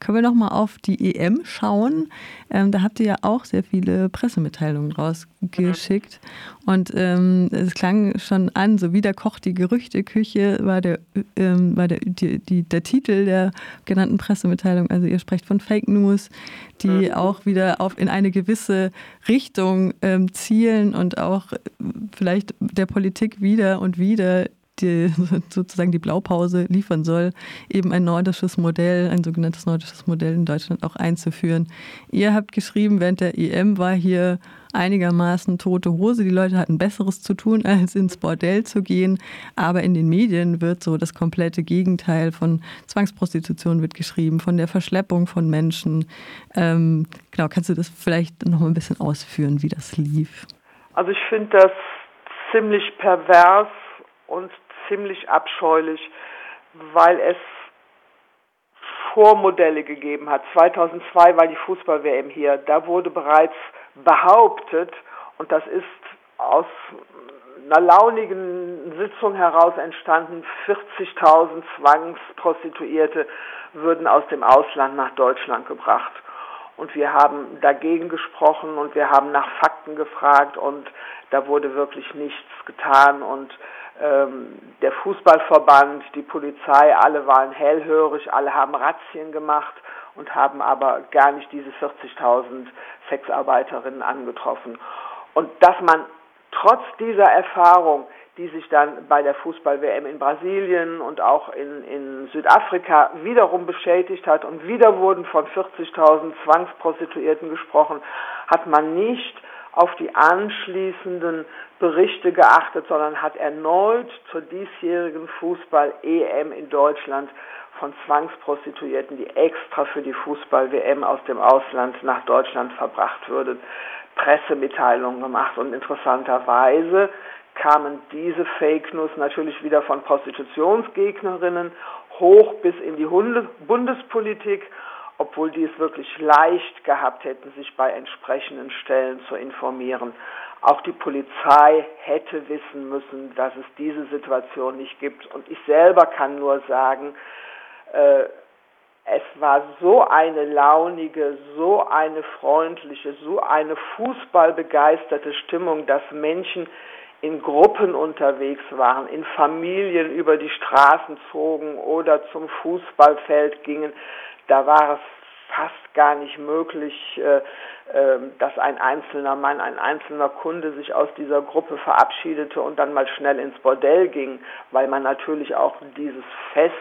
können wir noch mal auf die EM schauen. Da habt ihr ja auch sehr viele Pressemitteilungen rausgeschickt. Und es klang schon an, so wieder kocht die Gerüchteküche, war der Titel der genannten Pressemitteilung. Also ihr sprecht von Fake News, die auch wieder in eine gewisse Richtung zielen und auch vielleicht der Politik wieder und wieder sozusagen die Blaupause liefern soll, eben ein sogenanntes nordisches Modell in Deutschland auch einzuführen. Ihr habt geschrieben, während der EM war hier einigermaßen tote Hose. Die Leute hatten Besseres zu tun, als ins Bordell zu gehen. Aber in den Medien wird so das komplette Gegenteil von Zwangsprostitution wird geschrieben, von der Verschleppung von Menschen. Genau, kannst du das vielleicht noch mal ein bisschen ausführen, wie das lief? Also ich finde das ziemlich pervers und ziemlich abscheulich, weil es Vormodelle gegeben hat. 2002 war die Fußball-WM hier. Da wurde bereits behauptet, und das ist aus einer launigen Sitzung heraus entstanden, 40.000 Zwangsprostituierte würden aus dem Ausland nach Deutschland gebracht. Und wir haben dagegen gesprochen und wir haben nach Fakten gefragt und da wurde wirklich nichts getan. Und der Fußballverband, die Polizei, alle waren hellhörig, alle haben Razzien gemacht und haben aber gar nicht diese 40.000 Sexarbeiterinnen angetroffen. Und dass man trotz dieser Erfahrung, die sich dann bei der Fußball-WM in Brasilien und auch in Südafrika wiederum bestätigt hat und wieder wurden von 40.000 Zwangsprostituierten gesprochen, hat man nicht auf die anschließenden Berichte geachtet, sondern hat erneut zur diesjährigen Fußball-EM in Deutschland von Zwangsprostituierten, die extra für die Fußball-WM aus dem Ausland nach Deutschland verbracht würden, Pressemitteilungen gemacht. Und interessanterweise kamen diese Fake News natürlich wieder von Prostitutionsgegnerinnen hoch bis in die Bundespolitik, obwohl die es wirklich leicht gehabt hätten, sich bei entsprechenden Stellen zu informieren. Auch die Polizei hätte wissen müssen, dass es diese Situation nicht gibt. Und ich selber kann nur sagen, es war so eine launige, so eine freundliche, so eine fußballbegeisterte Stimmung, dass Menschen in Gruppen unterwegs waren, in Familien über die Straßen zogen oder zum Fußballfeld gingen. Da war es fast gar nicht möglich, dass ein einzelner Mann, ein einzelner Kunde sich aus dieser Gruppe verabschiedete und dann mal schnell ins Bordell ging, weil man natürlich auch dieses Fest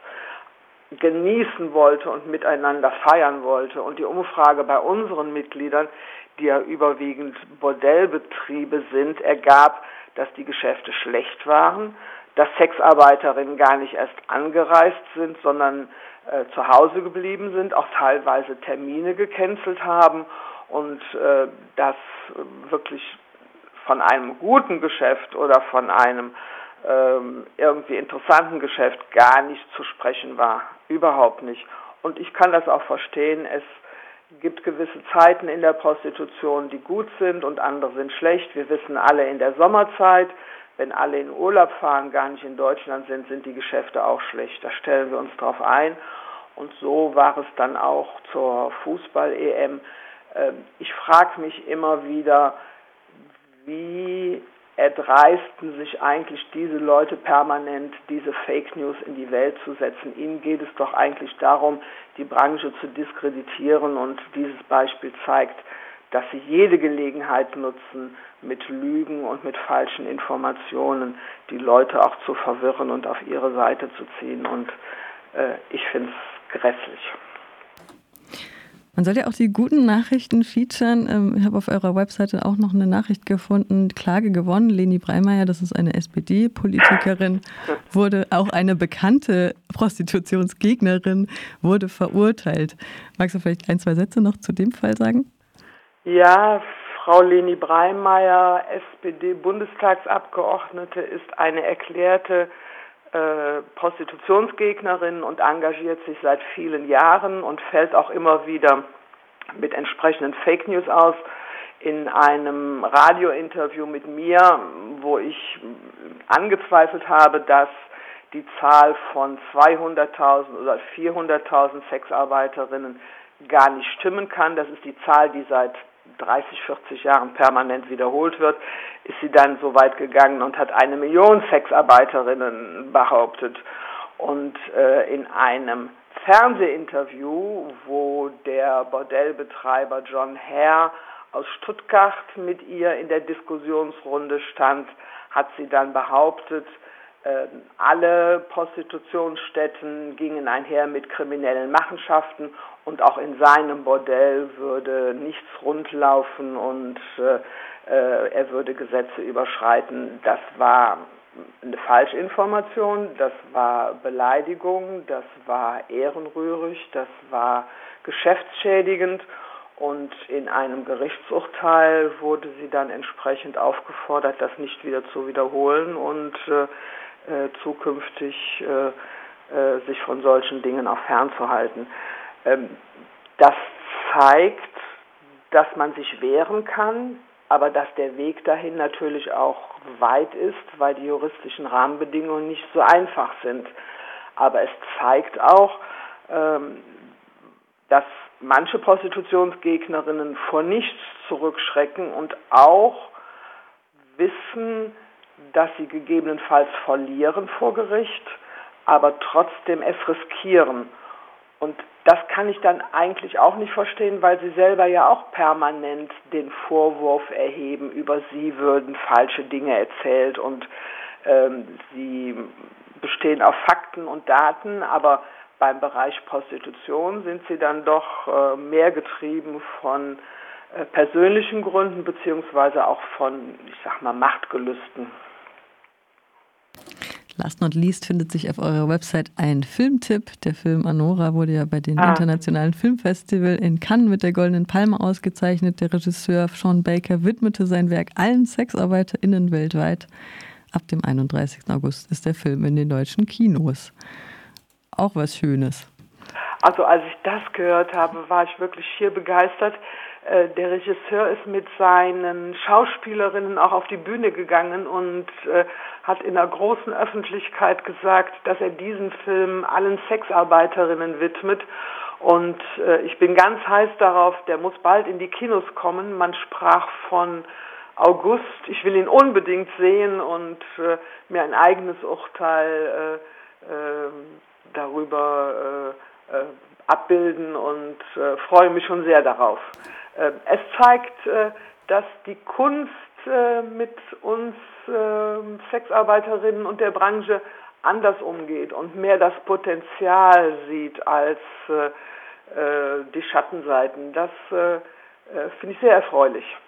genießen wollte und miteinander feiern wollte. Und die Umfrage bei unseren Mitgliedern, die ja überwiegend Bordellbetriebe sind, ergab, dass die Geschäfte schlecht waren, dass Sexarbeiterinnen gar nicht erst angereist sind, sondern zu Hause geblieben sind, auch teilweise Termine gecancelt haben und dass wirklich von einem guten Geschäft oder von einem irgendwie interessanten Geschäft gar nicht zu sprechen war. Überhaupt nicht. Und ich kann das auch verstehen. Es gibt gewisse Zeiten in der Prostitution, die gut sind und andere sind schlecht. Wir wissen alle in der Sommerzeit, wenn alle in Urlaub fahren, gar nicht in Deutschland sind, sind die Geschäfte auch schlecht. Da stellen wir uns drauf ein. Und so war es dann auch zur Fußball-EM. Ich frage mich immer wieder, wie erdreisten sich eigentlich diese Leute permanent, diese Fake News in die Welt zu setzen. Ihnen geht es doch eigentlich darum, die Branche zu diskreditieren, und dieses Beispiel zeigt, dass sie jede Gelegenheit nutzen, mit Lügen und mit falschen Informationen die Leute auch zu verwirren und auf ihre Seite zu ziehen. Und ich finde es grässlich. Man soll ja auch die guten Nachrichten featuren. Ich habe auf eurer Webseite auch noch eine Nachricht gefunden, Klage gewonnen. Leni Breimeyer, das ist eine SPD-Politikerin, wurde auch eine bekannte Prostitutionsgegnerin, wurde verurteilt. Magst du vielleicht ein, zwei Sätze noch zu dem Fall sagen? Ja, Frau Leni Breimeyer, SPD-Bundestagsabgeordnete, ist eine erklärte Prostitutionsgegnerin und engagiert sich seit vielen Jahren und fällt auch immer wieder mit entsprechenden Fake News aus. In einem Radiointerview mit mir, wo ich angezweifelt habe, dass die Zahl von 200.000 oder 400.000 Sexarbeiterinnen gar nicht stimmen kann. Das ist die Zahl, die seit 30, 40 Jahren permanent wiederholt wird, ist sie dann so weit gegangen und hat 1 Million Sexarbeiterinnen behauptet. Und in einem Fernsehinterview, wo der Bordellbetreiber John Hare aus Stuttgart mit ihr in der Diskussionsrunde stand, hat sie dann behauptet, alle Prostitutionsstätten gingen einher mit kriminellen Machenschaften und auch in seinem Bordell würde nichts rundlaufen und er würde Gesetze überschreiten. Das war eine Falschinformation, das war Beleidigung, das war ehrenrührig, das war geschäftsschädigend. Und in einem Gerichtsurteil wurde sie dann entsprechend aufgefordert, das nicht wieder zu wiederholen und zukünftig sich von solchen Dingen auch fernzuhalten. Das zeigt, dass man sich wehren kann, aber dass der Weg dahin natürlich auch weit ist, weil die juristischen Rahmenbedingungen nicht so einfach sind. Aber es zeigt auch, dass manche Prostitutionsgegnerinnen vor nichts zurückschrecken und auch wissen, dass sie gegebenenfalls verlieren vor Gericht, aber trotzdem es riskieren. Und das kann ich dann eigentlich auch nicht verstehen, weil sie selber ja auch permanent den Vorwurf erheben, über sie würden falsche Dinge erzählt und sie bestehen auf Fakten und Daten, aber beim Bereich Prostitution sind sie dann doch mehr getrieben von persönlichen Gründen beziehungsweise auch von, ich sag mal, Machtgelüsten. Last not least findet sich auf eurer Website ein Filmtipp. Der Film Anora wurde ja bei den Internationalen Filmfestival in Cannes mit der Goldenen Palme ausgezeichnet. Der Regisseur Sean Baker widmete sein Werk allen SexarbeiterInnen weltweit. Ab dem 31. August ist der Film in den deutschen Kinos. Auch was Schönes. Also als ich das gehört habe, war ich wirklich schier begeistert. Der Regisseur ist mit seinen Schauspielerinnen auch auf die Bühne gegangen und hat in der großen Öffentlichkeit gesagt, dass er diesen Film allen Sexarbeiterinnen widmet. Und ich bin ganz heiß darauf, der muss bald in die Kinos kommen. Man sprach von August. Ich will ihn unbedingt sehen und mir ein eigenes Urteil darüber abbilden und freue mich schon sehr darauf. Es zeigt, dass die Kunst mit uns Sexarbeiterinnen und der Branche anders umgeht und mehr das Potenzial sieht als die Schattenseiten. Das finde ich sehr erfreulich.